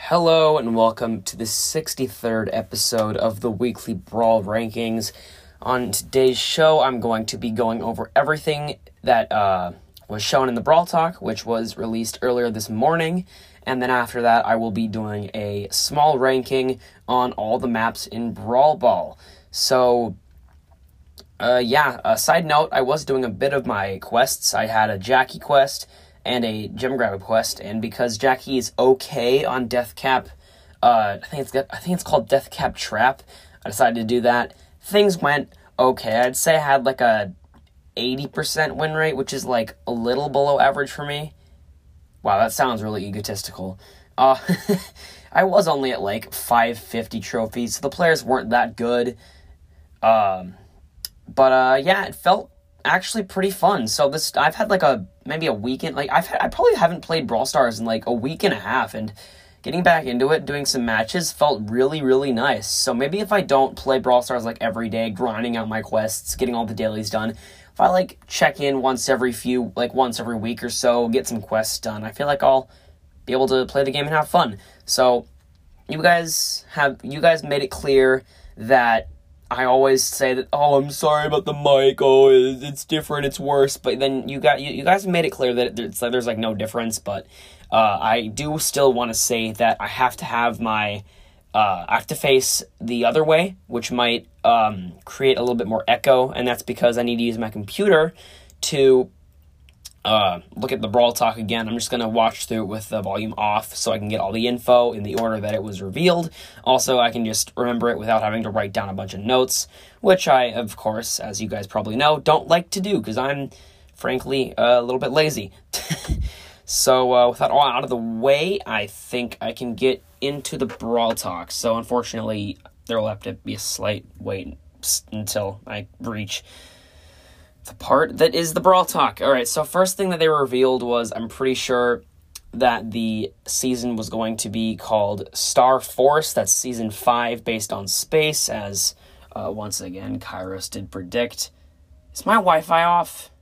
Hello and welcome to the 63rd episode of the Weekly Brawl Rankings. On today's show, I'm going to be going over everything that was shown in the Brawl Talk, which was released earlier this morning. And then after that, I will be doing a small ranking on all the maps in Brawl Ball. So, side note, I was doing a bit of my quests. I had a Jackie quest and a gem grab quest, and because Jackie is okay on Death Cap, I think it's called Death Cap Trap, I decided to do that. Things went okay. I'd say I had like a 80% win rate, which is like a little below average for me. Wow, that sounds really egotistical. I was only at like 550 trophies, so the players weren't that good. But it felt actually pretty fun. So I've had like maybe a weekend, I probably haven't played Brawl Stars in like a week and a half, and getting back into it, doing some matches felt really, really nice. So maybe if I don't play Brawl Stars like every day, grinding out my quests, getting all the dailies done, if I like check in once every week or so, get some quests done, I feel like I'll be able to play the game and have fun. So you guys made it clear that I always say that, I'm sorry about the mic, it's different, it's worse, but then you guys made it clear that there's like no difference, but I do still want to say that I have to have I have to face the other way, which might create a little bit more echo, and that's because I need to use my computer to look at the Brawl Talk again. I'm just going to watch through it with the volume off so I can get all the info in the order that it was revealed. Also, I can just remember it without having to write down a bunch of notes, which I, of course, as you guys probably know, don't like to do because I'm, frankly, a little bit lazy. So, with that all out of the way, I think I can get into the Brawl Talk. So, unfortunately, there will have to be a slight wait until I reach the part that is the Brawl Talk. Alright, so first thing that they revealed was, I'm pretty sure that the season was going to be called Star Force. That's Season 5 based on space, as once again, Kairos did predict. Is my Wi-Fi off?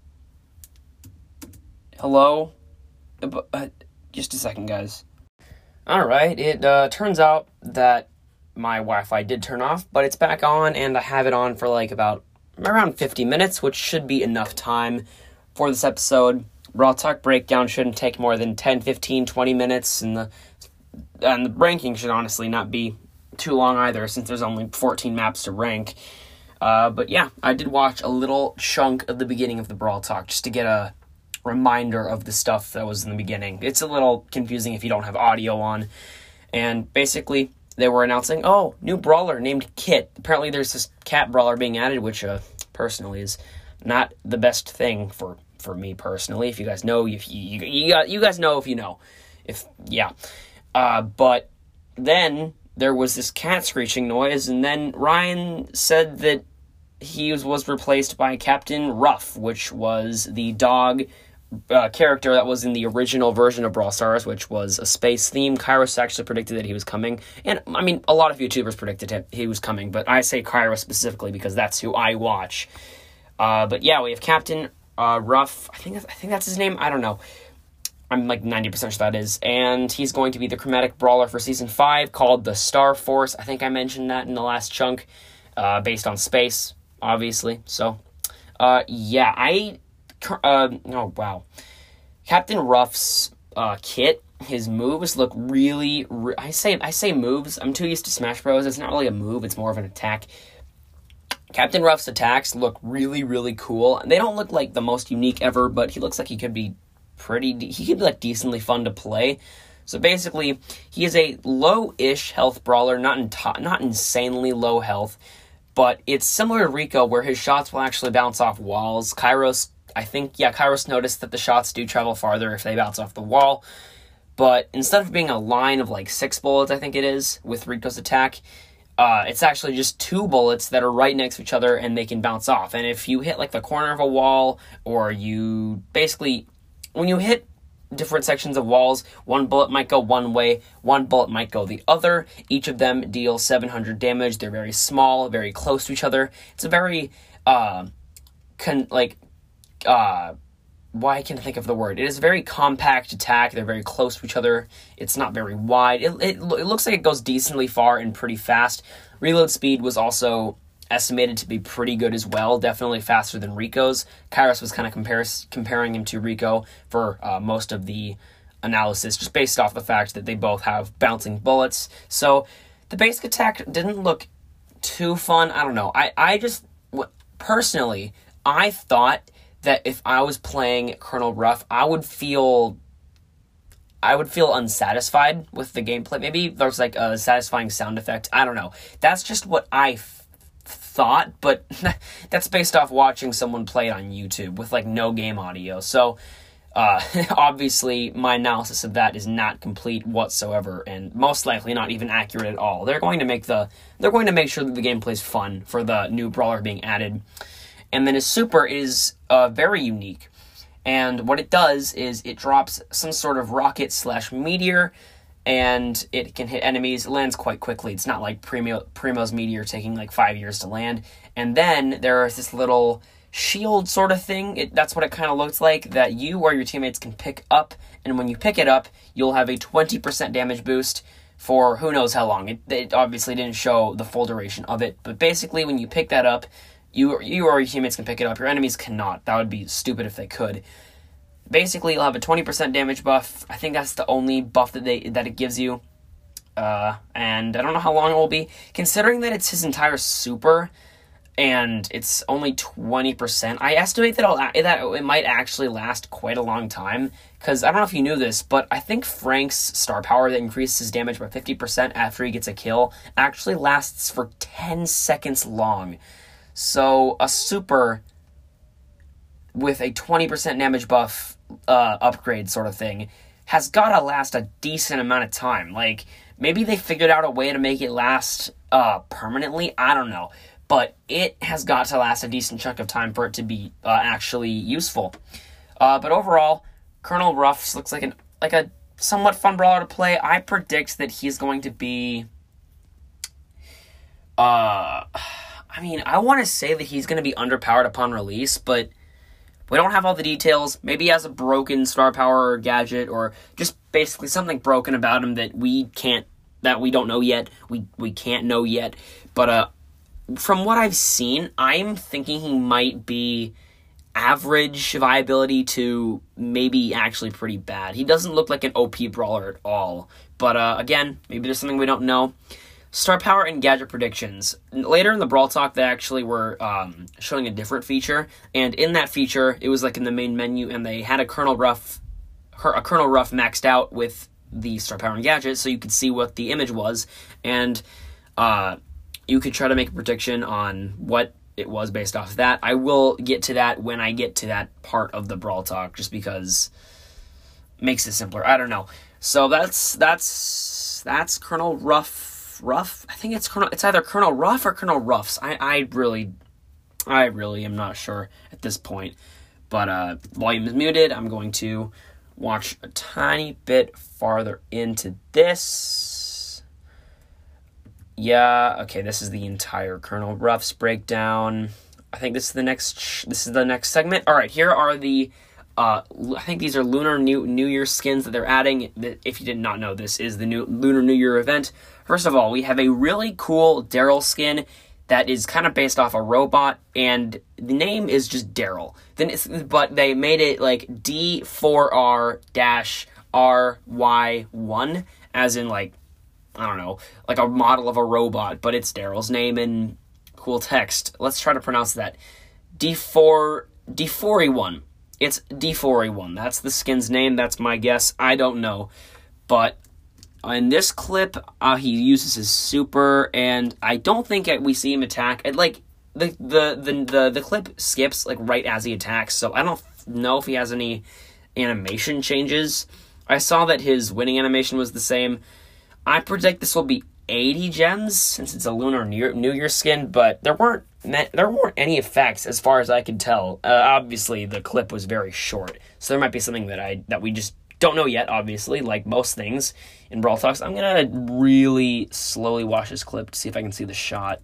Hello? Just a second, guys. Alright, it turns out that my Wi-Fi did turn off, but it's back on, and I have it on for like about around 50 minutes, which should be enough time for this episode. Brawl Talk breakdown shouldn't take more than 10, 15, 20 minutes, and the ranking should honestly not be too long either, since there's only 14 maps to rank. But yeah, I did watch a little chunk of the beginning of the Brawl Talk, just to get a reminder of the stuff that was in the beginning. It's a little confusing if you don't have audio on, and basically they were announcing, new brawler named Kit. Apparently there's this cat brawler being added, which personally is not the best thing for me personally. If you guys know, you guys know if you know. But then there was this cat screeching noise, and then Ryan said that he was replaced by Captain Ruff, which was the dog character that was in the original version of Brawl Stars, which was a space theme. Kairos actually predicted that he was coming, and I mean, a lot of YouTubers predicted he was coming, but I say Kairos specifically because that's who I watch. But yeah, we have Captain Ruff. I think that's his name. I don't know. I'm like 90% sure that is, and he's going to be the chromatic brawler for Season 5, called the Star Force. I think I mentioned that in the last chunk, based on space, obviously. So, Captain Ruff's kit, his moves look really, I say moves, I'm too used to Smash Bros. It's not really a move, it's more of an attack. Captain Ruff's attacks look really, really cool. They don't look like the most unique ever, but he looks like he could be like decently fun to play. So basically, he is a low-ish health brawler, not insanely low health, but it's similar to Rico, where his shots will actually bounce off walls. Kairos noticed that the shots do travel farther if they bounce off the wall, but instead of being a line of like 6 bullets, I think it is, with Rico's attack, it's actually just 2 bullets that are right next to each other, and they can bounce off. And if you hit like the corner of a wall, or when you hit different sections of walls, 1 bullet might go one way, 1 bullet might go the other. Each of them deal 700 damage. They're very small, very close to each other. It's a very why I can't think of the word. It is a very compact attack. They're very close to each other. It's not very wide. It looks like it goes decently far and pretty fast. Reload speed was also estimated to be pretty good as well, definitely faster than Rico's. Kairos was kind of comparing him to Rico for most of the analysis, just based off the fact that they both have bouncing bullets. So the basic attack didn't look too fun. I don't know. Personally, I thought that if I was playing Colonel Ruff, I would feel unsatisfied with the gameplay. Maybe there's like a satisfying sound effect. I don't know. That's just what I thought, but that's based off watching someone play it on YouTube with like no game audio. So obviously my analysis of that is not complete whatsoever, and most likely not even accurate at all. They're going to make sure that the gameplay is fun for the new brawler being added. And then his super is very unique. And what it does is it drops some sort of rocket/meteor, and it can hit enemies. It lands quite quickly. It's not like Primo's meteor taking like 5 years to land. And then there's this little shield sort of thing. That's what it kind of looks like, that you or your teammates can pick up. And when you pick it up, you'll have a 20% damage boost for who knows how long. It obviously didn't show the full duration of it. But basically, when you pick that up, you or your teammates can pick it up. Your enemies cannot. That would be stupid if they could. Basically, you'll have a 20% damage buff. I think that's the only buff that it gives you. And I don't know how long it will be. Considering that it's his entire super, and it's only 20%, I estimate that it might actually last quite a long time. Because I don't know if you knew this, but I think Frank's star power that increases his damage by 50% after he gets a kill actually lasts for 10 seconds long. So a super with a 20% damage buff upgrade sort of thing has got to last a decent amount of time. Like, maybe they figured out a way to make it last permanently. I don't know. But it has got to last a decent chunk of time for it to be actually useful. But overall, Colonel Ruffs looks like a somewhat fun brawler to play. I predict that he's going to be... I want to say that he's going to be underpowered upon release, but we don't have all the details. Maybe he has a broken star power or gadget, or just basically something broken about him that we don't know yet. We can't know yet. But from what I've seen, I'm thinking he might be average viability to maybe actually pretty bad. He doesn't look like an OP brawler at all. But again, maybe there's something we don't know. Star power and gadget predictions. Later in the Brawl Talk, they actually were showing a different feature, and in that feature, it was like in the main menu, and they had a Colonel Ruff maxed out with the star power and gadget, so you could see what the image was, and you could try to make a prediction on what it was based off of that. I will get to that when I get to that part of the Brawl Talk, just because it makes it simpler. I don't know. So that's Colonel Ruff. I think it's either Colonel Ruff or Colonel Ruffs. I really am not sure at this point. But volume is muted. I'm going to watch a tiny bit farther into this. Yeah, okay, this is the entire Colonel Ruffs breakdown. I think this is the next segment. All right, here are the I think these are Lunar New Year skins that they're adding. If you did not know, this is the new Lunar New Year event. First of all, we have a really cool Daryl skin that is kind of based off a robot, and the name is just Daryl. But they made it like D4R-RY1, as in like, I don't know, like a model of a robot, but it's Daryl's name in cool text. Let's try to pronounce that. D4E1. It's D4A1. That's the skin's name. That's my guess. I don't know. But in this clip, he uses his super, and I don't think we see him attack. Like, the clip skips like right as he attacks, so I don't know if he has any animation changes. I saw that his winning animation was the same. I predict this will be 80 gems, since it's a Lunar New Year skin, but there weren't any effects as far as I could tell. Obviously, the clip was very short, so there might be something that we just don't know yet, obviously, like most things in Brawl Talks. I'm going to really slowly watch this clip to see if I can see the shot.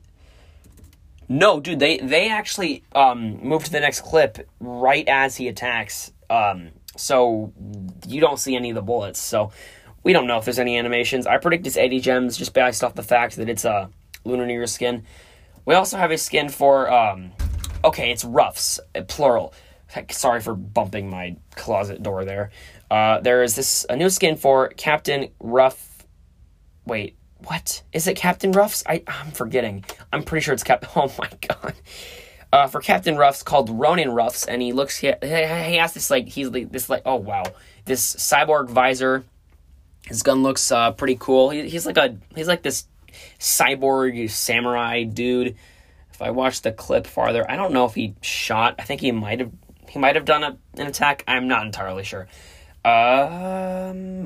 No, dude, they actually moved to the next clip right as he attacks. So you don't see any of the bullets. So we don't know if there's any animations. I predict it's 80 gems just based off the fact that it's a Lunar New Year skin. We also have a skin for, okay, it's Ruffs, plural. Sorry for bumping my closet door there. There is a new skin for Captain Ruff. Wait, what? Is it Captain Ruffs? I'm forgetting. I'm pretty sure it's oh my god. For Captain Ruffs called Ronin Ruffs, and he has this oh wow, this cyborg visor. His gun looks pretty cool. He's like this cyborg samurai dude. If I watch the clip farther, I don't know if he shot. I think he might have done an attack. I'm not entirely sure. I'm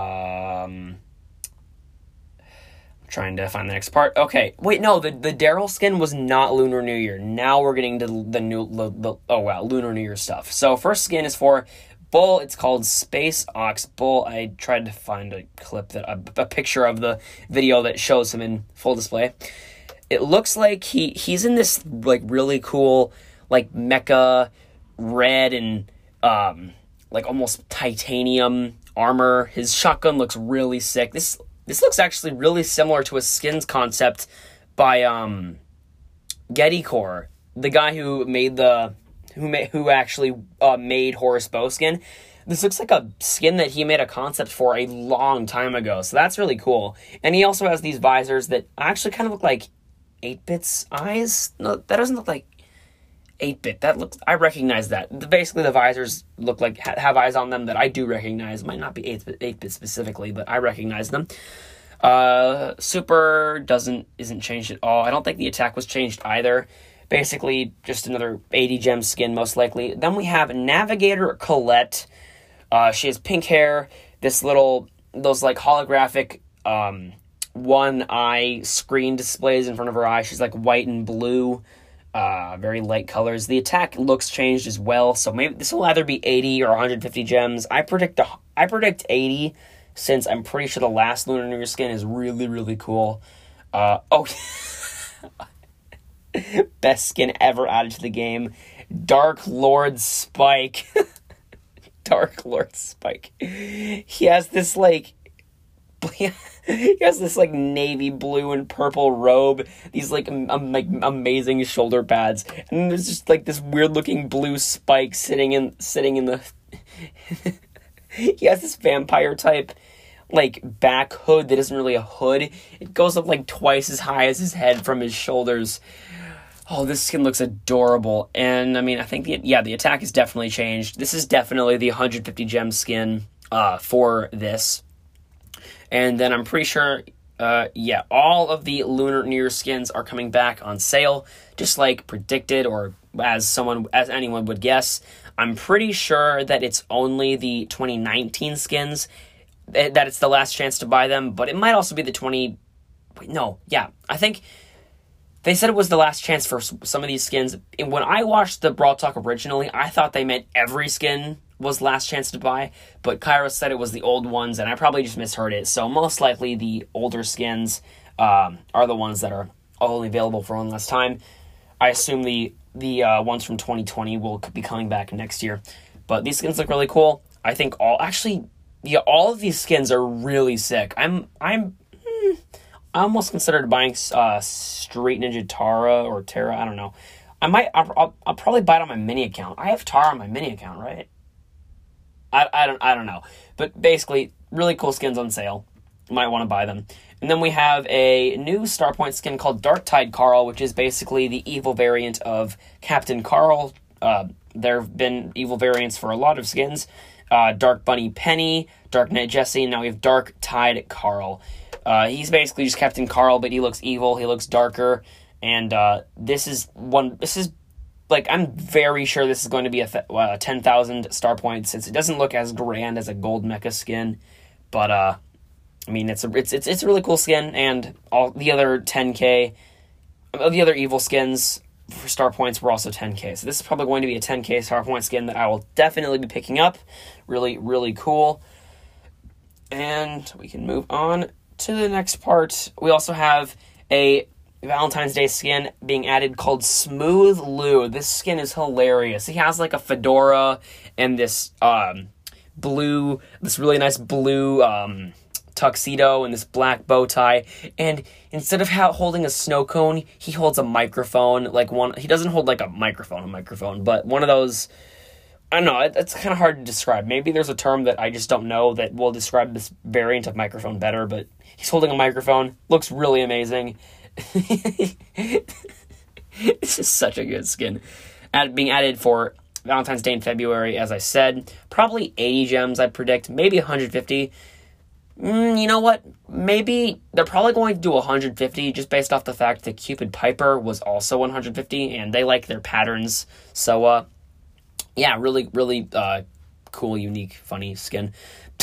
trying to find the next part. Okay, wait, no, the Daryl skin was not Lunar New Year. Now we're getting to the Lunar New Year stuff. So first skin is for Bull. It's called Space Ox Bull. I tried to find a clip a picture of the video that shows him in full display. It looks like he's in this like really cool like mecha red and like almost titanium armor. His shotgun looks really sick. This looks actually really similar to a skins concept by Getty Core, the guy who made who actually made Horus Bow skin. This looks like a skin that he made a concept for a long time ago, so that's really cool. And he also has these visors that actually kind of look like 8-Bit's eyes. No, that doesn't look like 8-Bit. I recognize that. Basically, the visors look like have eyes on them that I do recognize. Might not be 8-Bit specifically, but I recognize them. Super isn't changed at all. I don't think the attack was changed either. Basically, just another 80 gem skin, most likely. Then we have Navigator Colette. She has pink hair. Those like holographic one eye screen displays in front of her eye. She's like white and blue. Very light colors. The attack looks changed as well, so maybe this will either be 80 or 150 gems. I predict 80, since I'm pretty sure the last Lunar New Year skin is really, really cool. Best skin ever added to the game. Dark Lord Spike. Dark Lord Spike. He has this like navy blue and purple robe, these like amazing shoulder pads, and there's just like this weird looking blue spike sitting in the he has this vampire type like back hood that isn't really a hood. It goes up like twice as high as his head from his shoulders. Oh, this skin looks adorable. And I mean, I think the attack is definitely changed. This is definitely the 150 gem skin for this. And then I'm pretty sure, all of the Lunar New Year skins are coming back on sale, just like predicted, or as anyone would guess. I'm pretty sure that it's only the 2019 skins, that it's the last chance to buy them, but it might also be the I think they said it was the last chance for some of these skins. And when I watched the Brawl Talk originally, I thought they meant every skin was last chance to buy, but Kairos said it was the old ones, and I probably just misheard it. So most likely the older skins are the ones that are only available for one last time. I assume the ones from 2020 will be coming back next year. But these skins look really cool. I think all of these skins are really sick. I almost considered buying Street Ninja Tara or Terra. I don't know. I'll probably buy it on my mini account. I have Tara on my mini account, right? I don't know. But basically, really cool skins on sale. You might want to buy them. And then we have a new Starpoint skin called Darktide Carl, which is basically the evil variant of Captain Carl. There have been evil variants for a lot of skins. Dark Bunny Penny, Dark Knight Jesse, and now we have Darktide Carl. He's basically just Captain Carl, but he looks evil, he looks darker, and I'm very sure this is going to be a 10,000 star point, since it doesn't look as grand as a gold mecha skin, but I mean it's a really cool skin, and all the other 10k, the other evil skins for star points were also 10k, so this is probably going to be a 10k star point skin that I will definitely be picking up. Really, really cool. And we can move on to the next part. We also have a Valentine's Day skin being added called Smooth Lou. This skin is hilarious. He has like a fedora and this really nice blue tuxedo and this black bow tie, and instead of holding a snow cone, he holds a microphone. He doesn't hold like a microphone, but one of those. I don't know, it's kind of hard to describe. Maybe there's a term that I just don't know that will describe this variant of microphone better, but he's holding a microphone. Looks really amazing. This is such a good skin. Being added for Valentine's Day in February, as I said. Probably 80 gems, I'd predict. Maybe 150. You know what? Maybe they're probably going to do 150 just based off the fact that Cupid Piper was also 150, and they like their patterns. So, yeah, really, really cool, unique, funny skin.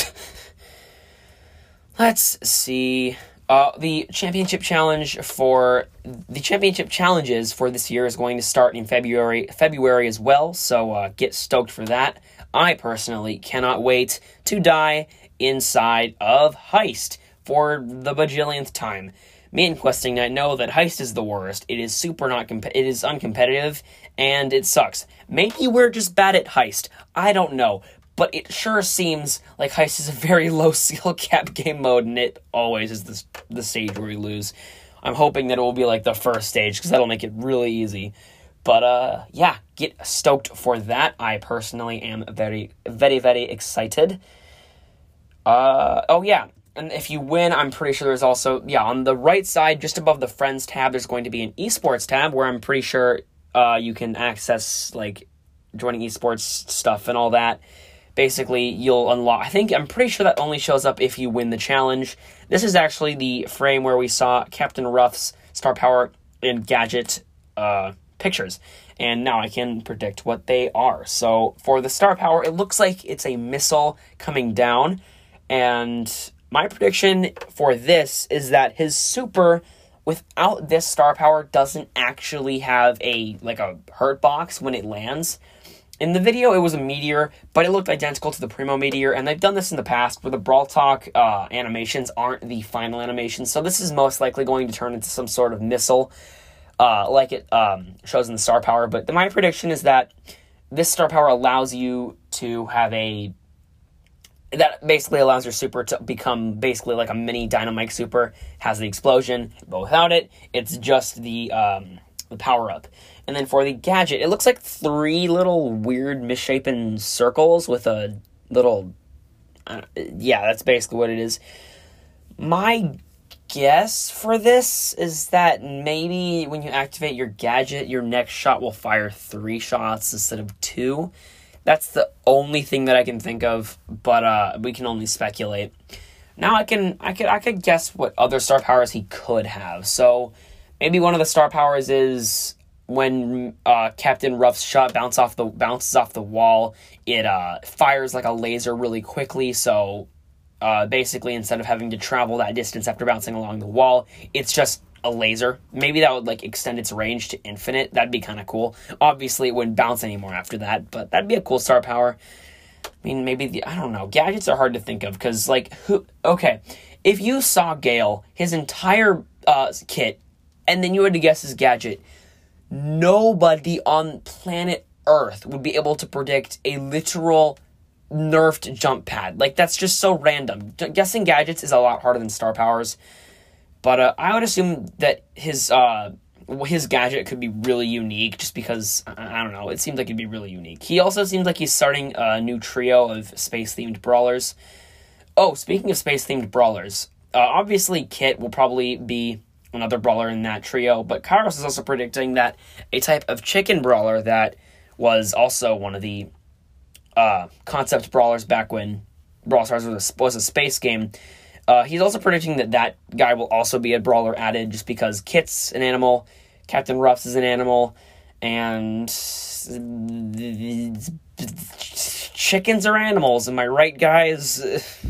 Let's see. The championship challenges for this year is going to start in February as well. So get stoked for that. I personally cannot wait to die inside of Heist for the bajillionth time. Me and Questing Night know that Heist is the worst. It is it is uncompetitive, and it sucks. Maybe we're just bad at Heist. I don't know. But it sure seems like Heist is a very low skill cap game mode, and it always is the stage where we lose. I'm hoping that it will be like the first stage, because that'll make it really easy. But, yeah, get stoked for that. I personally am very, very, very excited. Oh, yeah. And if you win, I'm pretty sure there's also, on the right side, just above the Friends tab, there's going to be an Esports tab, where I'm pretty sure you can access, like, joining Esports stuff and all that. Basically, you'll unlock, I'm pretty sure that only shows up if you win the challenge. This is actually the frame where we saw Captain Ruff's Star Power and Gadget pictures. And now I can predict what they are. So, for the Star Power, it looks like it's a missile coming down. And my prediction for this is that his super, without this Star Power, doesn't actually have a hurt box when it lands. In the video, it was a meteor, but it looked identical to the Primo meteor, and they've done this in the past where the Brawl Talk animations aren't the final animations, so this is most likely going to turn into some sort of missile, like it shows in the Star Power, but my prediction is that this Star Power allows you to have that basically allows your super to become basically like a mini Dynamite super, has the explosion, but without it, it's just the power-up. And then for the gadget, it looks like 3 little weird misshapen circles with a little... that's basically what it is. My guess for this is that maybe when you activate your gadget, your next shot will fire 3 shots instead of 2. That's the only thing that I can think of, but we can only speculate. Now I could guess what other star powers he could have. So maybe one of the star powers is when Captain Ruff's shot bounces off the wall, it fires like a laser really quickly. So basically, instead of having to travel that distance after bouncing along the wall, it's just a laser. Maybe that would extend its range to infinite. That'd be kind of cool. Obviously, it wouldn't bounce anymore after that, but that'd be a cool star power. I mean, maybe I don't know. Gadgets are hard to think of because, if you saw Gale, his entire kit, and then you had to guess his gadget, nobody on planet Earth would be able to predict a literal nerfed jump pad. That's just so random. Guessing gadgets is a lot harder than star powers. But I would assume that his gadget could be really unique just because, I don't know, it seems like it'd be really unique. He also seems like he's starting a new trio of space-themed brawlers. Oh, speaking of space-themed brawlers, obviously Kit will probably be another brawler in that trio, but Kairos is also predicting that a type of chicken brawler that was also one of the concept brawlers back when Brawl Stars was a space game. He's also predicting that guy will also be a brawler added just because Kit's an animal, Captain Ruff's is an animal, and chickens are animals. Am I right, guys?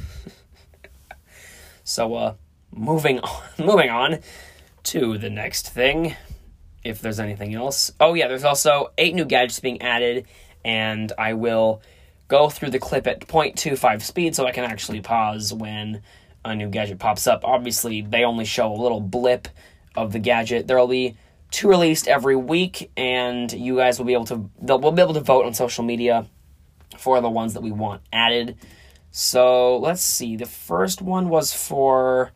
So, moving on to the next thing, if there's anything else. Oh yeah, there's also 8 new gadgets being added, and I will go through the clip at 0.25 speed so I can actually pause when a new gadget pops up. Obviously, they only show a little blip of the gadget. There will be 2 released every week, and you guys will be able to vote on social media for the ones that we want added. So let's see. The first one was for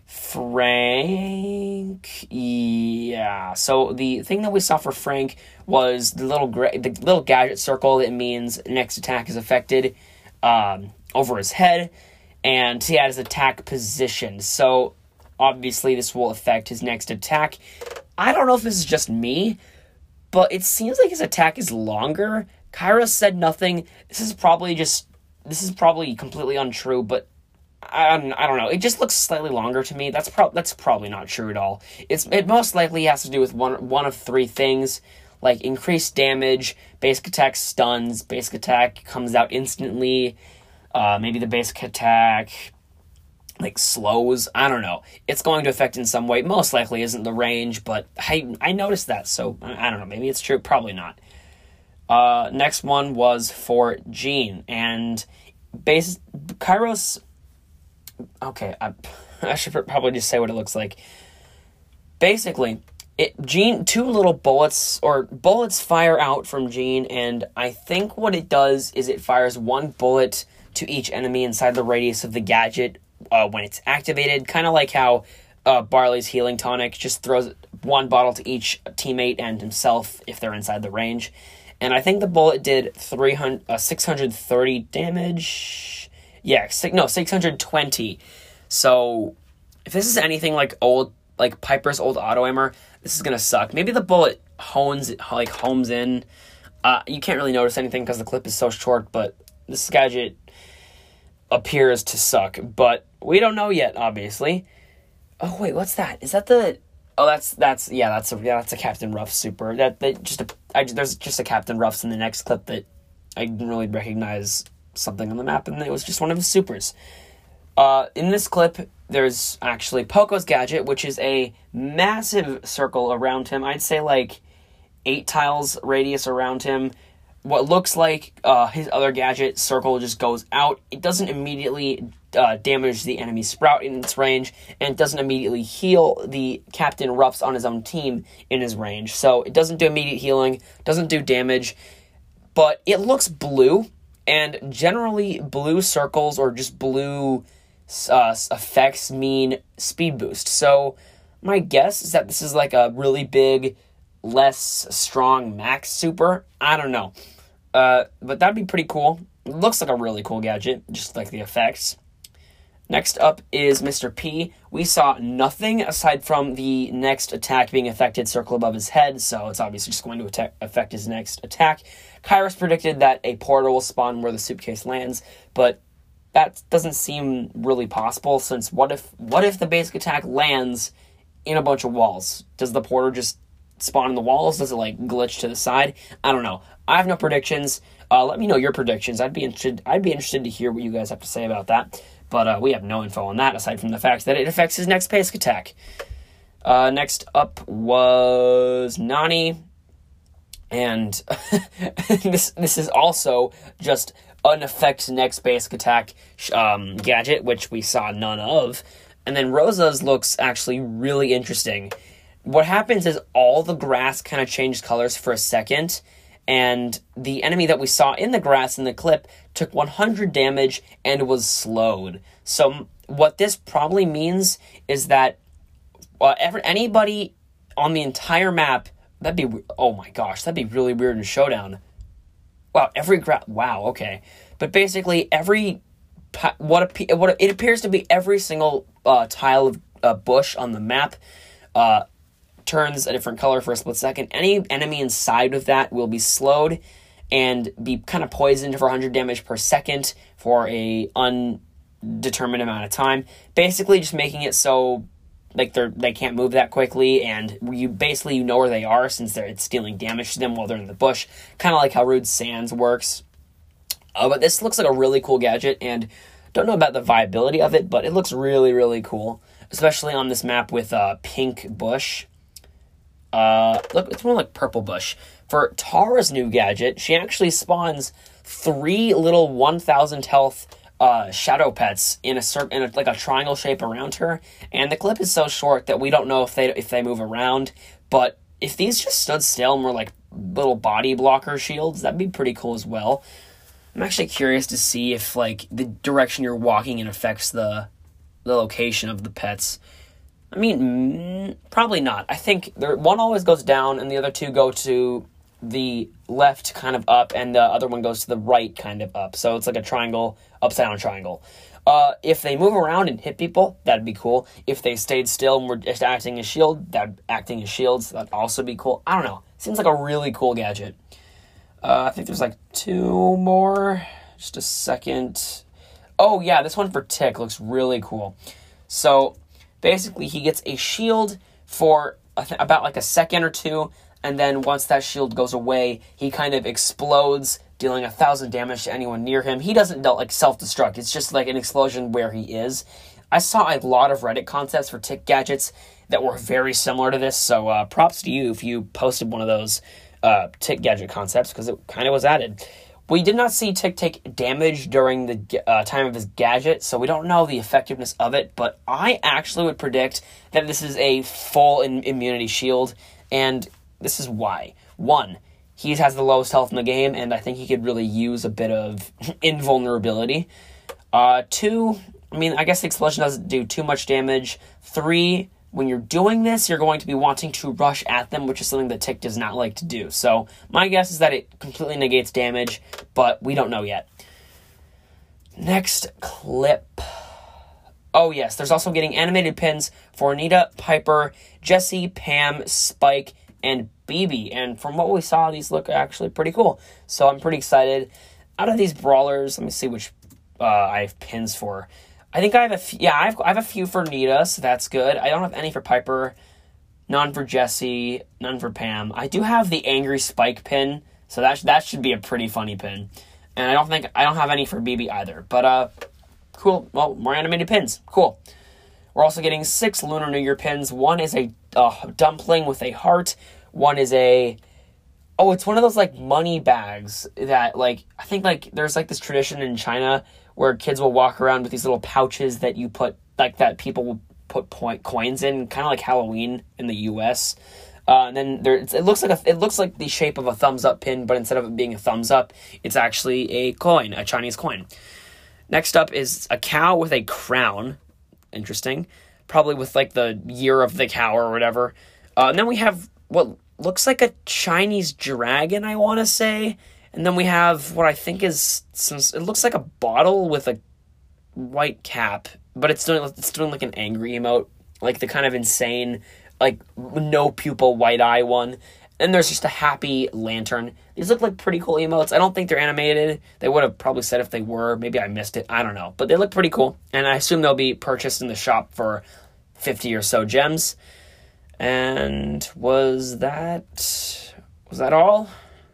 Frank. Yeah. So the thing that we saw for Frank was the little gadget circle that means next attack is affected over his head, and he had his attack position. So obviously this will affect his next attack. I don't know if this is just me, but it seems like his attack is longer. Kairos said nothing. This is probably completely untrue, but I don't know. It just looks slightly longer to me. That's probably not true at all. It most likely has to do with one of 3 things, like increased damage, basic attack stuns, basic attack comes out instantly, maybe the basic attack like slows. I don't know. It's going to affect in some way. Most likely isn't the range, but I noticed that, so I don't know. Maybe it's true. Probably not. Next one was for Jean, and Kairos. Okay, I should probably just say what it looks like. Basically, Jean, 2 little bullets fire out from Jean, and I think what it does is it fires 1 bullet to each enemy inside the radius of the gadget when it's activated, kind of like how Barley's healing tonic just throws 1 bottle to each teammate and himself if they're inside the range. And I think the bullet did 630 damage. Yeah, 620. So if this is anything like Piper's old auto aimer, this is gonna suck. Maybe the bullet homes in. You can't really notice anything because the clip is so short, but this gadget appears to suck. But we don't know yet, obviously. Oh wait, what's that? Is that the? Oh, that's a Captain Ruff super. There's just a Captain Ruff's in the next clip that I didn't really recognize something on the map, and it was just one of his supers. In this clip, there's actually Poco's gadget, which is a massive circle around him. I'd say like 8 tiles radius around him. What looks like his other gadget circle just goes out. It doesn't immediately damage the enemy sprout in its range, and it doesn't immediately heal the Captain Ruffs on his own team in his range. So it doesn't do immediate healing, doesn't do damage, but it looks blue, and generally blue circles or just blue effects mean speed boost. So my guess is that this is like a really big, less strong max super. I don't know. But that'd be pretty cool. It looks like a really cool gadget, just like the effects. Next up is Mr. P. We saw nothing aside from the next attack being affected circle above his head, so it's obviously just going to affect his next attack. Kairos predicted that a portal will spawn where the suitcase lands, but that doesn't seem really possible, since what if the basic attack lands in a bunch of walls? Does the portal just spawn in the walls? Does it like glitch to the side? I don't know. I have no predictions. Let me know your predictions. I'd be interested to hear what you guys have to say about that. But we have no info on that aside from the fact that it affects his next basic attack. Next up was Nani, and this is also just an affect next basic attack gadget, which we saw none of. And then Rosa's looks actually really interesting. What happens is all the grass kind of changed colors for a second, and the enemy that we saw in the grass in the clip took 100 damage and was slowed. So what this probably means is that anybody on the entire map, oh my gosh, that'd be really weird in Showdown. Wow, wow, okay. But basically what it appears to be every single tile of bush on the map turns a different color for a split second. Any enemy inside of that will be slowed and be kind of poisoned for 100 damage per second for a undetermined amount of time. Basically just making it so like they can't move that quickly, and you know where they are since it's dealing damage to them while they're in the bush. Kind of like how Rude Sands works. But this looks like a really cool gadget, and don't know about the viability of it, but it looks really, really cool. Especially on this map with pink bush. Look, it's more like purple bush. For Tara's new gadget, she actually spawns 3 little 1,000 health shadow pets in like a triangle shape around her, and the clip is so short that we don't know if they move around. But if these just stood still and were like little body blocker shields, that'd be pretty cool as well. I'm actually curious to see if like the direction you're walking in affects the location of the pets. I mean, probably not. I think one always goes down and the other two go to the left kind of up, and the other one goes to the right kind of up. So it's like a triangle, upside down triangle. If they move around and hit people, that'd be cool. If they stayed still and were just acting as acting as shields, that'd also be cool. I don't know. Seems like a really cool gadget. I think there's like 2 more. Just a second. Oh yeah, this one for Tick looks really cool. So basically he gets a shield for about like a second or 2, and then once that shield goes away, he kind of explodes, dealing 1,000 damage to anyone near him. He doesn't like self-destruct. It's just like an explosion where he is. I saw a lot of Reddit concepts for Tick gadgets that were very similar to this, so props to you if you posted one of those Tick gadget concepts, because it kind of was added. We did not see Tick take damage during the time of his gadget, so we don't know the effectiveness of it, but I actually would predict that this is a full immunity shield, and this is why. 1, he has the lowest health in the game, and I think he could really use a bit of invulnerability. 2, I mean, I guess the explosion doesn't do too much damage. 3, when you're doing this, you're going to be wanting to rush at them, which is something that Tick does not like to do. So my guess is that it completely negates damage, but we don't know yet. Next clip. Oh yes, there's also getting animated pins for Nita, Piper, Jessie, Pam, Spike, and Bibi. And from what we saw, these look actually pretty cool. So I'm pretty excited. Out of these brawlers, let me see which I have pins for. I think I have I have a few for Nita, so that's good. I don't have any for Piper, none for Jessie, none for Pam. I do have the Angry Spike pin, so that should be a pretty funny pin. And I don't have any for Bibi either. But cool. Well, more animated pins. Cool. We're also getting 6 Lunar New Year pins. One is a dumpling with a heart. One is it's one of those like money bags that like I think like there's like this tradition in China where kids will walk around with these little pouches that you put, like, that people will put coins in, kind of like Halloween in the U.S. And then it looks like the shape of a thumbs up pin, but instead of it being a thumbs up, it's actually a coin, a Chinese coin. Next up is a cow with a crown. Interesting. Probably with like the year of the cow or whatever. And then we have what looks like a Chinese dragon, I want to say. And then we have what I think is it looks like a bottle with a white cap, but it's doing like an angry emote, like the kind of insane, like no pupil white eye one. And there's just a happy lantern. These look like pretty cool emotes. I don't think they're animated. They would have probably said if they were. Maybe I missed it. I don't know. But they look pretty cool. And I assume they'll be purchased in the shop for 50 or so gems. And was that all?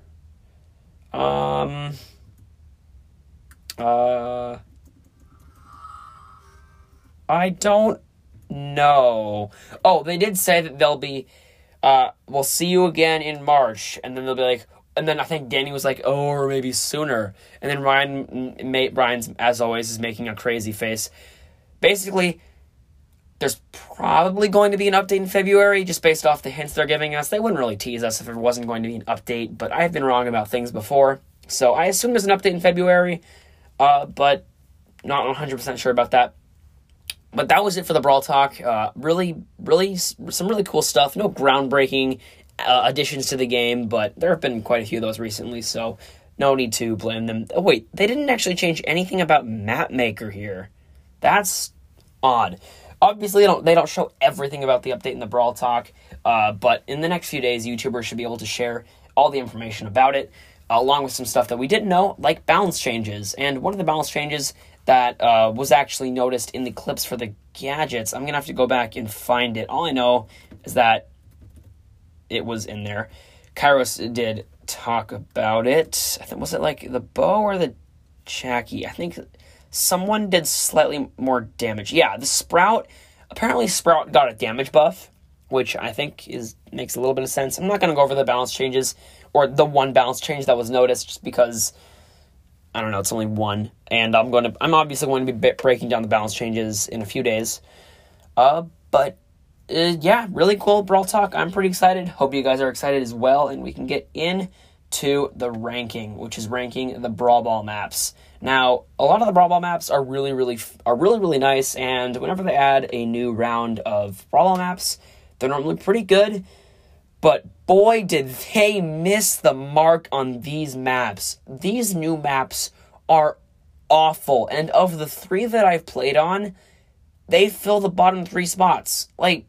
I don't know. Oh, they did say that they'll be, we'll see you again in March, and then they'll be like, and then I think Danny was like, oh, or maybe sooner, and then Ryan's, as always, is making a crazy face. Basically, there's probably going to be an update in February, just based off the hints they're giving us. They wouldn't really tease us if there wasn't going to be an update, but I've been wrong about things before, so I assume there's an update in February, but not 100% sure about that. But that was it for the Brawl Talk. Really, some really cool stuff. No groundbreaking additions to the game, but there have been quite a few of those recently, so no need to blame them. Oh, wait, they didn't actually change anything about Map Maker here. That's odd. Obviously, they don't show everything about the update in the Brawl Talk, but in the next few days, YouTubers should be able to share all the information about it, along with some stuff that we didn't know, like balance changes. And one of the balance changes that was actually noticed in the clips for the gadgets, I'm going to have to go back and find it. All I know is that it was in there. Kairos did talk about it. I think, was it like the bow or the Jackie? I think someone did slightly more damage. Yeah, the Sprout. Apparently Sprout got a damage buff, which I think makes a little bit of sense. I'm not going to go over the balance changes or the one balance change that was noticed, just because I don't know, it's only one. And I'm obviously going to be breaking down the balance changes in a few days. Yeah, really cool Brawl Talk. I'm pretty excited. Hope you guys are excited as well, and we can get into the ranking, which is ranking the Brawl Ball maps. Now, a lot of the Brawl Ball maps are really nice, and whenever they add a new round of Brawl Ball maps, they're normally pretty good. But boy, did they miss the mark on these maps. These new maps are awful, and of the 3 that I've played on, they fill the bottom 3 spots. Like,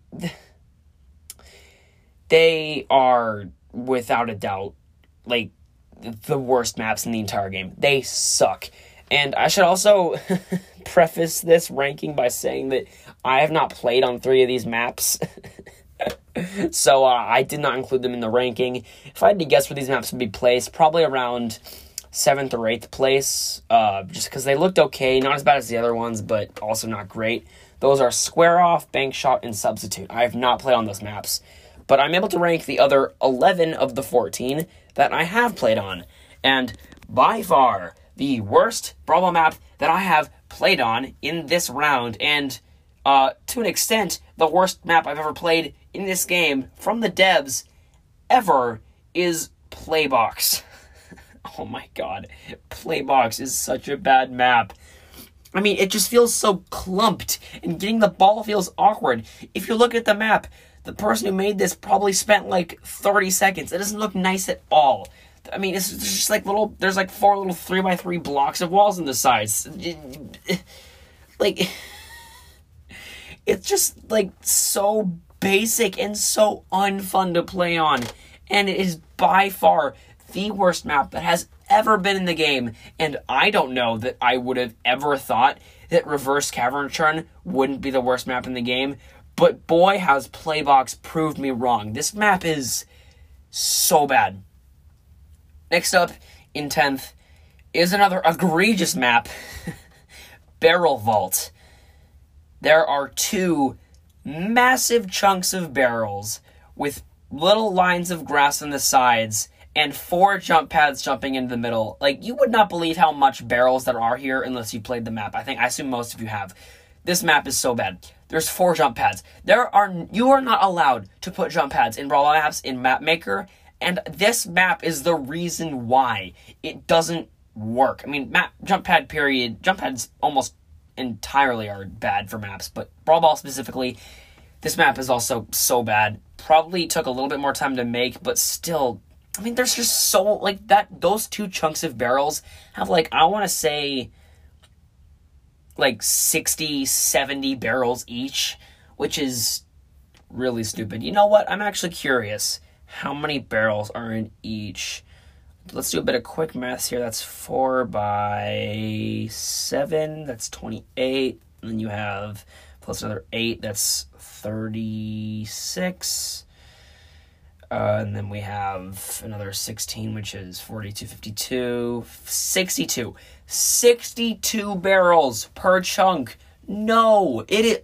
they are, without a doubt, like, the worst maps in the entire game. They suck. And I should also preface this ranking by saying that I have not played on 3 of these maps. So I did not include them in the ranking. If I had to guess where these maps would be placed, probably around 7th or 8th place. Just because they looked okay. Not as bad as the other ones, but also not great. Those are Square Off, Bank Shot, and Substitute. I have not played on those maps. But I'm able to rank the other 11 of the 14 that I have played on. And by far, the worst Brawl Ball map that I have played on in this round, and to an extent, the worst map I've ever played in this game from the devs ever is Playbox. Oh my god. Playbox is such a bad map. I mean, it just feels so clumped, and getting the ball feels awkward. If you look at the map, the person who made this probably spent like 30 seconds. It doesn't look nice at all. I mean, it's just like there's like 4 little 3x3 blocks of walls on the sides. Like, it's just like so basic and so unfun to play on. And it is by far the worst map that has ever been in the game, and I don't know that I would have ever thought that Reverse Cavern Churn wouldn't be the worst map in the game, but boy has Playbox proved me wrong. This map is so bad. Next up, in 10th, is another egregious map, Barrel Vault. There are 2 massive chunks of barrels with little lines of grass on the sides, and 4 jump pads jumping into the middle. Like, you would not believe how much barrels there are here unless you played the map. I assume most of you have. This map is so bad. There's 4 jump pads. You are not allowed to put jump pads in Brawl maps in Map Maker, and this map is the reason why it doesn't work. I mean, jump pads almost entirely are bad for maps, but Brawl Ball specifically, this map is also so bad. Probably took a little bit more time to make, but still, I mean, there's just so, like, those 2 chunks of barrels have, like, I want to say, like, 60, 70 barrels each, which is really stupid. You know what? I'm actually curious how many barrels are in each. Let's do a bit of quick math here. That's 4 by 7. That's 28. And then you have plus another 8. That's 36. And then we have another 16, which is 42, 52, 62. 62 barrels per chunk. No, it is...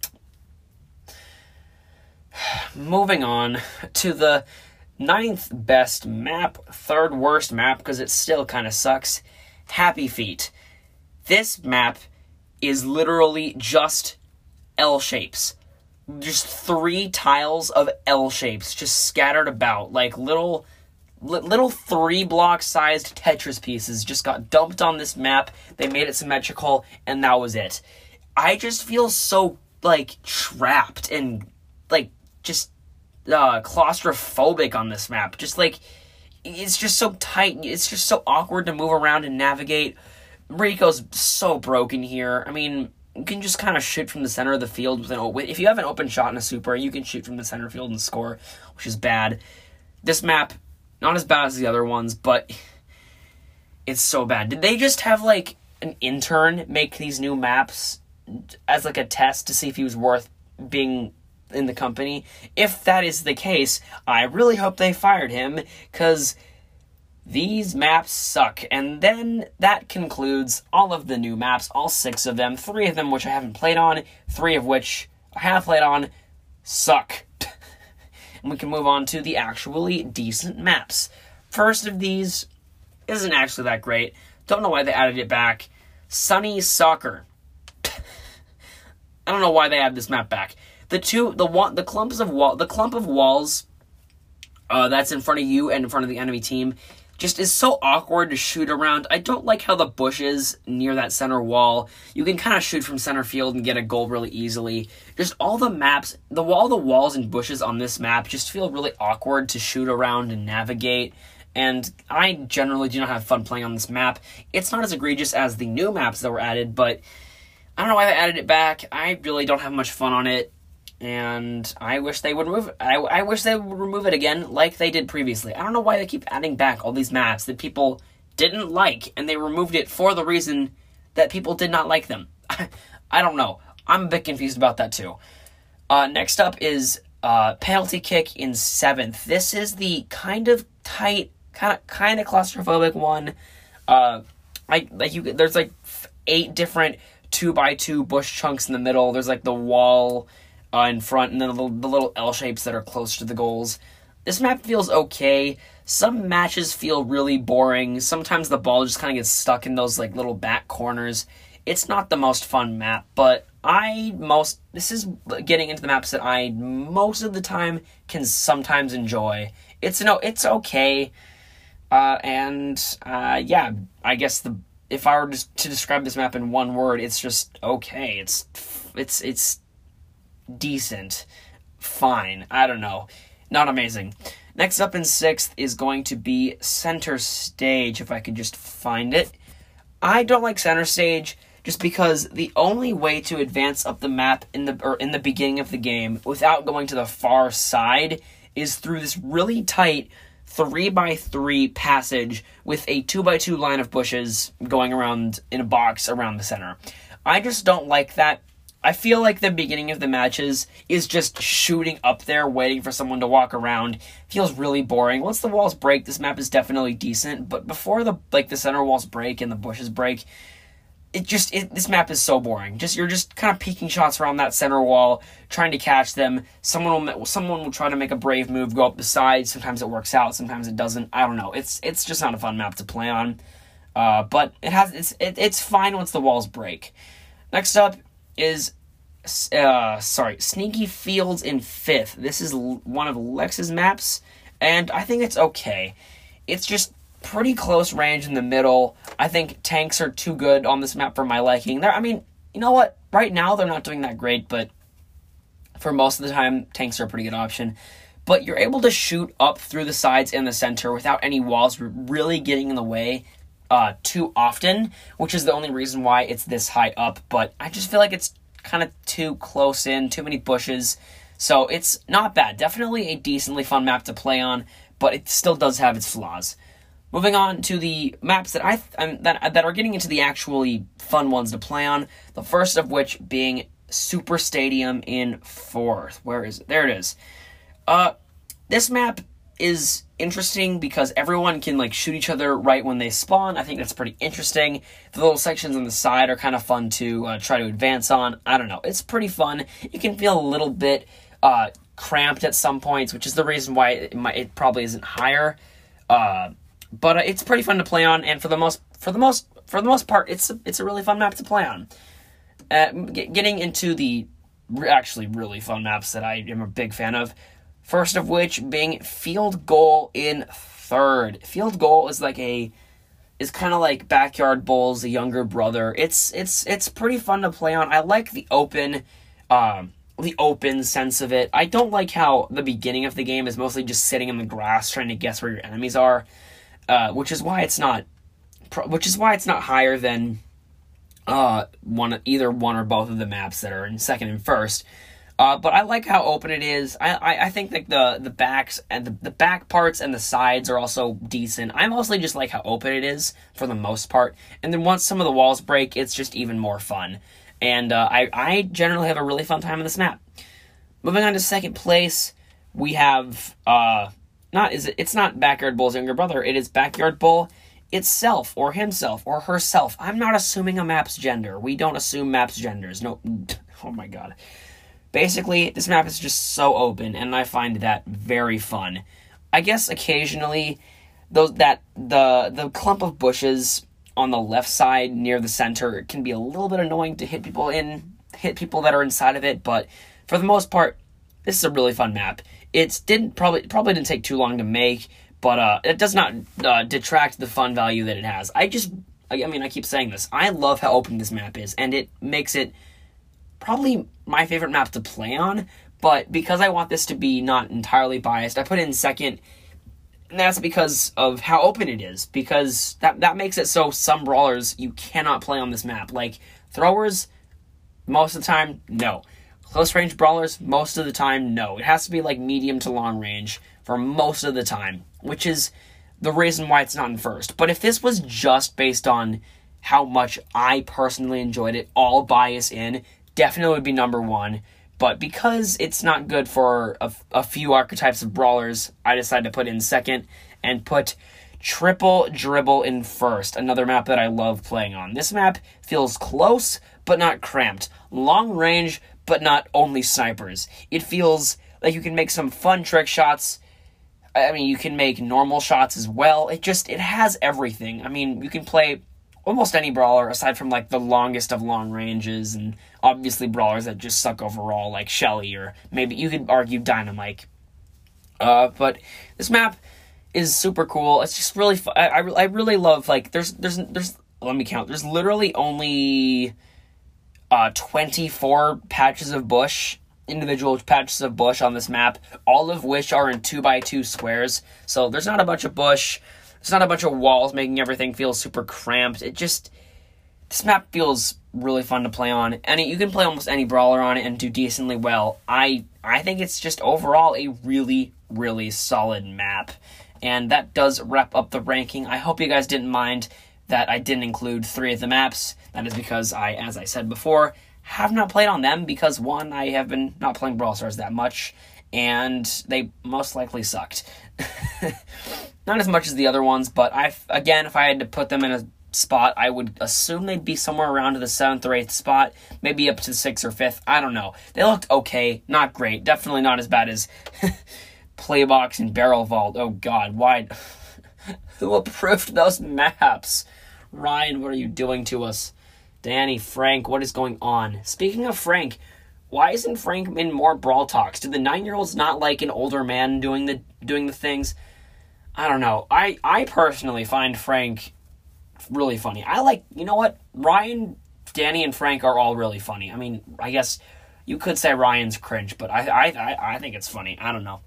Moving on to the 9th best map, 3rd worst map, because it still kind of sucks, Happy Feet. This map is literally just L shapes. Just 3 tiles of L shapes just scattered about, like little 3-block-sized Tetris pieces just got dumped on this map. They made it symmetrical, and that was it. I just feel so, like, trapped and, like, just claustrophobic on this map. Just, like, it's just so tight. It's just so awkward to move around and navigate. Rico's so broken here. I mean, you can just kind of shoot from the center of the field with if you have an open shot in a super, you can shoot from the center field and score, which is bad. This map, not as bad as the other ones, but it's so bad. Did they just have, like, an intern make these new maps as, like, a test to see if he was worth being in the company? If that is the case, I really hope they fired him, because these maps suck. And then that concludes all of the new maps, all 6 of them, 3 of them which I haven't played on, 3 of which I have played on, suck. And we can move on to the actually decent maps. First of these isn't actually that great. Don't know why they added it back. Sunny Soccer. I don't know why they added this map back. The clump of walls that's in front of you and in front of the enemy team just is so awkward to shoot around. I don't like how the bushes near that center wall, you can kind of shoot from center field and get a goal really easily. Just all the maps, all the walls and bushes on this map just feel really awkward to shoot around and navigate. And I generally do not have fun playing on this map. It's not as egregious as the new maps that were added, but I don't know why they added it back. I really don't have much fun on it. And I wish they would remove it. I wish they would remove it again like they did previously. I don't know why they keep adding back all these maps that people didn't like, and they removed it for the reason that people did not like them. I don't know. I'm a bit confused about that too. Next up is penalty kick in 7th. This is the kind of tight, kind of claustrophobic one. There's like 8 different 2x2 bush chunks in the middle. There's like the wall in front, and then the little L shapes that are close to the goals. This map feels okay. Some matches feel really boring. Sometimes the ball just kind of gets stuck in those like little back corners. It's not the most fun map, but this is getting into the maps that I most of the time can sometimes enjoy. It's okay. Yeah, I guess if I were to describe this map in one word, it's just okay. It's decent. Fine. I don't know. Not amazing. Next up in 6th is going to be Center Stage, if I could just find it. I don't like Center Stage just because the only way to advance up the map in the beginning of the game without going to the far side is through this really tight 3x3 passage with a 2x2 line of bushes going around in a box around the center. I just don't like that. I feel like the beginning of the matches is just shooting up there, waiting for someone to walk around. Feels really boring. Once the walls break, this map is definitely decent, but before the center walls break and the bushes break, this map is so boring. You're just kind of peeking shots around that center wall, trying to catch them. Someone will try to make a brave move, go up the side. Sometimes it works out, sometimes it doesn't. I don't know. It's just not a fun map to play on. But it's fine once the walls break. Next up is Sneaky Fields in 5th. This is one of Lex's maps, and I think it's okay. It's just pretty close range in the middle. I think tanks are too good on this map for my liking. You know what? Right now they're not doing that great, but for most of the time, tanks are a pretty good option. But you're able to shoot up through the sides and the center without any walls really getting in the way too often, which is the only reason why it's this high up. But I just feel like it's kind of too close in, too many bushes. So it's not bad. Definitely a decently fun map to play on, but it still does have its flaws. Moving on to the maps that that are getting into the actually fun ones to play on. The first of which being Super Stadium in 4th. Where is it? There it is. This map is interesting because everyone can shoot each other right when they spawn. I think that's pretty interesting. The little sections on the side are kind of fun to try to advance on. I don't know. It's pretty fun. You can feel a little bit cramped at some points, which is the reason why it probably isn't higher. But it's pretty fun to play on, and for the most part, it's a really fun map to play on. Getting into the actually really fun maps that I am a big fan of. First of which being Field Goal in 3rd. Field Goal is kind of like Backyard Bowl's a younger brother. It's pretty fun to play on. I like the open sense of it. I don't like how the beginning of the game is mostly just sitting in the grass trying to guess where your enemies are, which is why it's not higher than either one or both of the maps that are in 2nd and 1st. But I like how open it is. I think the backs and the back parts and the sides are also decent. I mostly just like how open it is for the most part. And then once some of the walls break, it's just even more fun. And I generally have a really fun time on this map. Moving on to 2nd place, we have it's not Backyard Bowl's younger brother. It is Backyard Bowl itself or himself or herself. I'm not assuming a map's gender. We don't assume maps' genders. No. Oh my god. Basically, this map is just so open, and I find that very fun. I guess occasionally, the clump of bushes on the left side near the center. It can be a little bit annoying to hit people that are inside of it, but for the most part, this is a really fun map. It probably didn't take too long to make, but it does not detract the fun value that it has. I keep saying this. I love how open this map is, and it makes it probably my favorite map to play on, but because I want this to be not entirely biased, I put it in second, and that's because of how open it is, because that makes it so some brawlers you cannot play on this map. Like, throwers, most of the time, no. Close range brawlers, most of the time, no. It has to be like medium to long range for most of the time, which is the reason why it's not in first. But if this was just based on how much I personally enjoyed it, all bias in, definitely would be number one. But because it's not good for a few archetypes of brawlers, I decided to put it in second and put Triple Dribble in first, another map that I love playing on. This map feels close, but not cramped. Long range, but not only snipers. It feels like you can make some fun trick shots. I mean, you can make normal shots as well. It has everything. I mean, you can play almost any brawler aside from like the longest of long ranges and obviously brawlers that just suck overall like Shelly, or maybe you could argue Dynamite. But this map is super cool. It's just really fun. I really love, like, there's let me count. There's literally only 24 patches of bush, individual patches of bush on this map, all of which are in 2x2 squares. So there's not a bunch of bush. There's not a bunch of walls making everything feel super cramped. This map feels really fun to play on. You can play almost any brawler on it and do decently well. I think it's just overall a really, really solid map. And that does wrap up the ranking. I hope you guys didn't mind that I didn't include 3 of the maps. That is because as I said before, have not played on them because, one, I have been not playing Brawl Stars that much, and they most likely sucked. Not as much as the other ones, but if I had to put them in a spot, I would assume they'd be somewhere around to the 7th or 8th spot, maybe up to the 6th or 5th. I don't know. They looked okay, not great, definitely not as bad as Playbox and Barrel Vault. Oh god, why? Who approved those maps? Ryan, what are you doing to us? Danny, Frank, what is going on? Speaking of Frank, why isn't Frank in more Brawl Talks? Do the 9-year-olds not like an older man doing the things? I don't know. I personally find Frank really funny. You know what? Ryan, Danny, and Frank are all really funny. I mean, I guess you could say Ryan's cringe, but I think it's funny. I don't know.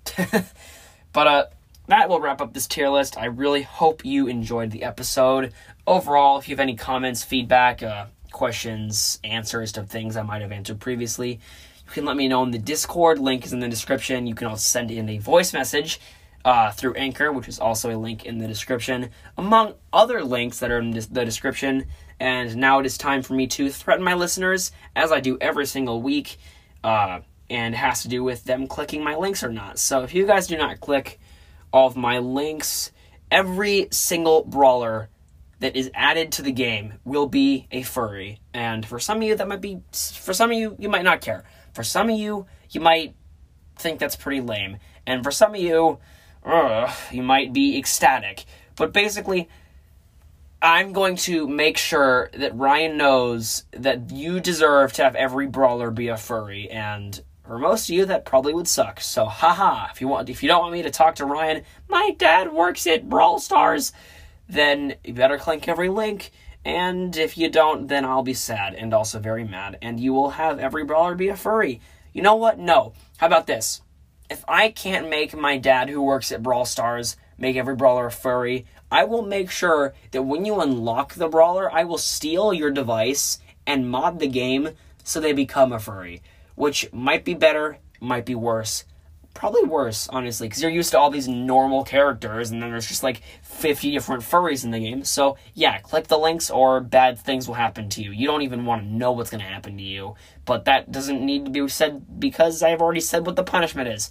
But that will wrap up this tier list. I really hope you enjoyed the episode. Overall, if you have any comments, feedback, questions, answers to things I might have answered previously, you can let me know in the Discord. Link is in the description. You can also send in a voice message through Anchor, which is also a link in the description, among other links that are in the description. And now it is time for me to threaten my listeners, as I do every single week, and it has to do with them clicking my links or not. So if you guys do not click all of my links, every single brawler that is added to the game will be a furry. And for some of you, you might not care. For some of you, you might think that's pretty lame. And for some of you, you might be ecstatic. But basically, I'm going to make sure that Ryan knows that you deserve to have every brawler be a furry, and for most of you, that probably would suck. So, haha, if you don't want me to talk to Ryan, my dad works at Brawl Stars, then you better click every link, and if you don't, then I'll be sad, and also very mad, and you will have every brawler be a furry. You know what? No. How about this? If I can't make my dad, who works at Brawl Stars, make every brawler a furry, I will make sure that when you unlock the brawler, I will steal your device and mod the game so they become a furry. Which might be better, might be worse. Probably worse, honestly, because you're used to all these normal characters, and then there's just like 50 different furries in the game. So, yeah, click the links or bad things will happen to you. You don't even want to know what's going to happen to you. But that doesn't need to be said because I've already said what the punishment is.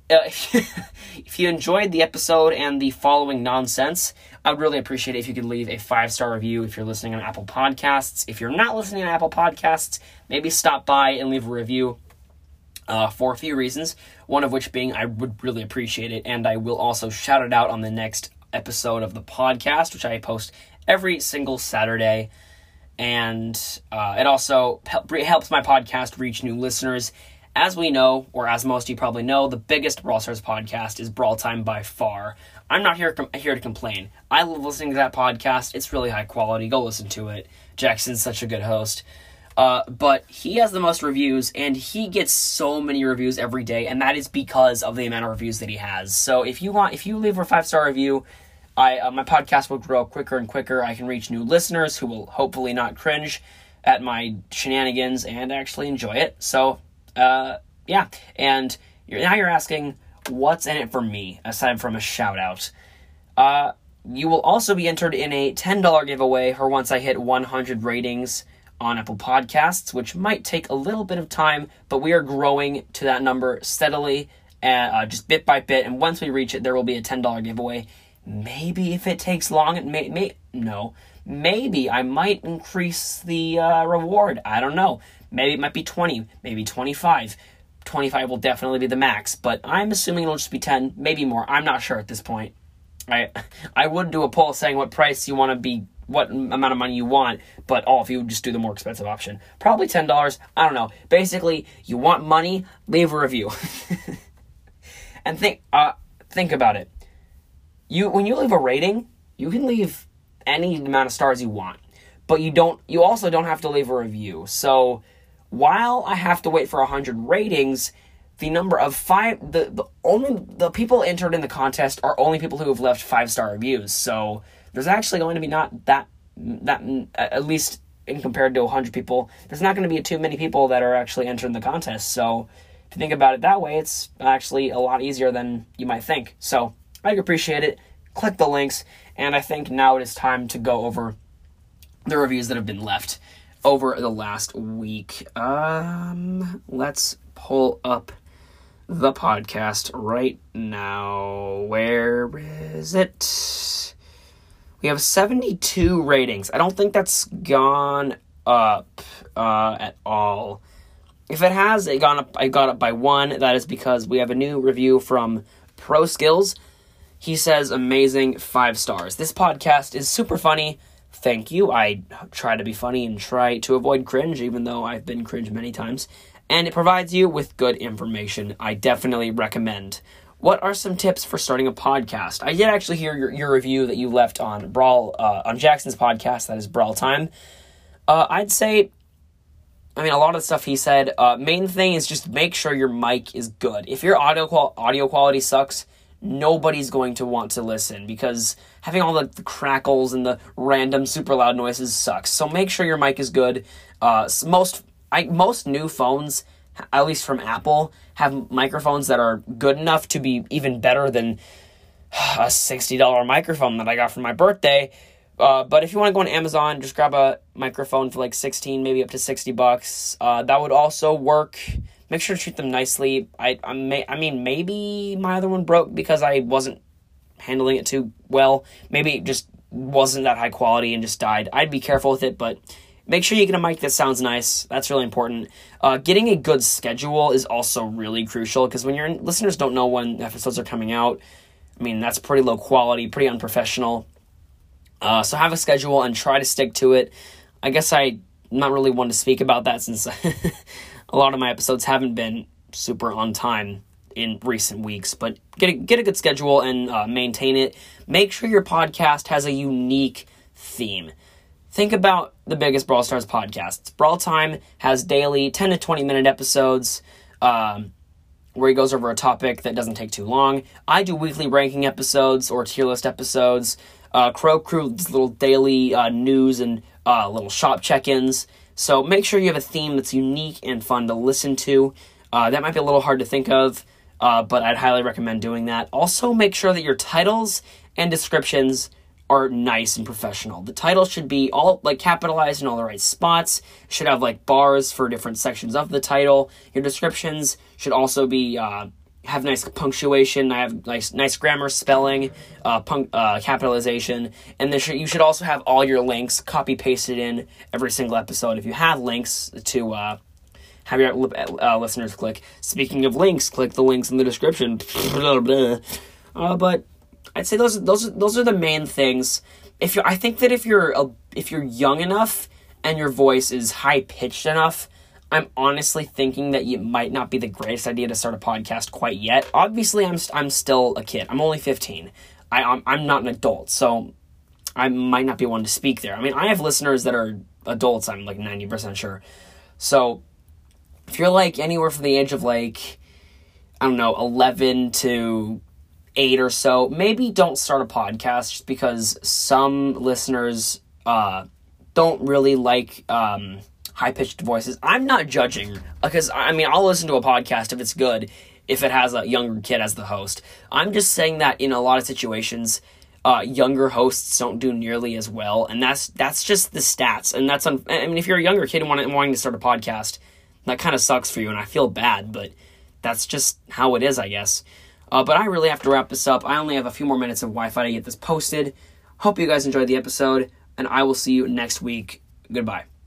If you enjoyed the episode and the following nonsense, I would really appreciate it if you could leave a 5-star review if you're listening on Apple Podcasts. If you're not listening on Apple Podcasts, maybe stop by and leave a review for a few reasons, one of which being I would really appreciate it, and I will also shout it out on the next episode of the podcast, which I post every single Saturday. And it also helps my podcast reach new listeners. As we know, or as most of you probably know, the biggest Brawl Stars podcast is Brawl Time by far. I'm not here to complain. I love listening to that podcast. It's really high quality. Go listen to it. Jackson's such a good host. But he has the most reviews, and he gets so many reviews every day, and that is because of the amount of reviews that he has. So if you leave a 5-star review, my podcast will grow quicker and quicker. I can reach new listeners who will hopefully not cringe at my shenanigans and actually enjoy it. So, yeah. And now you're asking, what's in it for me, aside from a shout-out? You will also be entered in a $10 giveaway for once I hit 100 ratings on Apple Podcasts, which might take a little bit of time, but we are growing to that number steadily, just bit by bit, and once we reach it, there will be a $10 giveaway. Maybe if it takes long, maybe I might increase the reward. I don't know. Maybe it might be 20, maybe 25. 25 will definitely be the max, but I'm assuming it'll just be 10, maybe more. I'm not sure at this point. I would do a poll saying what price you want to be, what amount of money you want, but if you would just do the more expensive option. Probably $10, I don't know. Basically, you want money, leave a review. And think about it. When you leave a rating, you can leave any amount of stars you want, but you also don't have to leave a review. So while I have to wait for 100 ratings, the number of the people entered in the contest are only people who have left 5-star reviews. So there's actually going to be not that at least in compared to 100 people, there's not going to be too many people that are actually entering the contest. So if you think about it that way, it's actually a lot easier than you might think. So I'd appreciate it. Click the links, and I think now it is time to go over the reviews that have been left over the last week. Let's pull up the podcast right now. Where is it? We have 72 ratings. I don't think that's gone up at all. If it has, I got up by 1. That is because we have a new review from Pro Skills. He says, amazing, 5 stars. This podcast is super funny. Thank you. I try to be funny and try to avoid cringe, even though I've been cringe many times. And it provides you with good information. I definitely recommend. What are some tips for starting a podcast? I did actually hear your review that you left on on Jackson's podcast, that is Brawl Time. I'd say, a lot of the stuff he said, main thing is just make sure your mic is good. If your audio quality sucks, nobody's going to want to listen because having all the crackles and the random super loud noises sucks. So make sure your mic is good. Most new phones, at least from Apple, have microphones that are good enough to be even better than a $60 microphone that I got for my birthday. But if you want to go on Amazon, just grab a microphone for like $16, maybe up to $60. That would also work. Make sure to treat them nicely. Maybe my other one broke because I wasn't handling it too well. Maybe it just wasn't that high quality and just died. I'd be careful with it, but make sure you get a mic that sounds nice. That's really important. Getting a good schedule is also really crucial because when your listeners don't know when episodes are coming out, that's pretty low quality, pretty unprofessional. So have a schedule and try to stick to it. I guess I'm not really one to speak about that since a lot of my episodes haven't been super on time in recent weeks, but get a good schedule and maintain it. Make sure your podcast has a unique theme. Think about the biggest Brawl Stars podcasts. Brawl Time has daily 10 to 20 minute episodes where he goes over a topic that doesn't take too long. I do weekly ranking episodes or tier list episodes. Crow Crew does little daily news and little shop check-ins. So make sure you have a theme that's unique and fun to listen to. That might be a little hard to think of, but I'd highly recommend doing that. Also, make sure that your titles and descriptions are nice and professional. The title should be all capitalized in all the right spots. It should have bars for different sections of the title. Your descriptions should also be have nice punctuation. I have nice grammar, spelling, capitalization, and you should also have all your links copy pasted in every single episode. If you have links to have your listeners click. Speaking of links, click the links in the description. But I'd say those are the main things. I think that if you're young enough and your voice is high pitched enough, I'm honestly thinking that it might not be the greatest idea to start a podcast quite yet. Obviously, I'm still a kid. I'm only 15. I'm not an adult, so I might not be one to speak there. I mean, I have listeners that are adults, I'm like 90% sure. So, if you're like anywhere from the age of like, I don't know, 11 to 8 or so, maybe don't start a podcast just because some listeners don't really like high-pitched voices. I'm not judging, because, I mean, I'll listen to a podcast if it's good, if it has a younger kid as the host. I'm just saying that in a lot of situations, younger hosts don't do nearly as well, and that's just the stats. And I mean, if you're a younger kid and wanting to start a podcast, that kind of sucks for you, and I feel bad, but that's just how it is, I guess. But I really have to wrap this up. I only have a few more minutes of Wi-Fi to get this posted. Hope you guys enjoyed the episode, and I will see you next week. Goodbye.